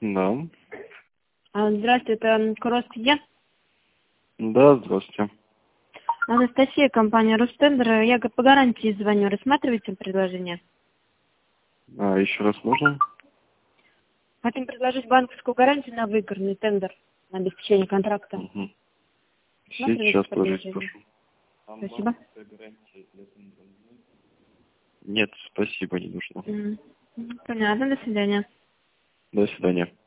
Да. Здравствуйте, это Куровский где? Да, здравствуйте. Анастасия, компания Рустендер. Я по гарантии звоню. Рассматриваете предложение? Еще раз можно? Хотим предложить банковскую гарантию на выигранный тендер на обеспечение контракта. Угу. Рассматриваете Сейчас положить, предложение? прошу. Спасибо. Нет, спасибо, не нужно. Понятно, до свидания. До свидания.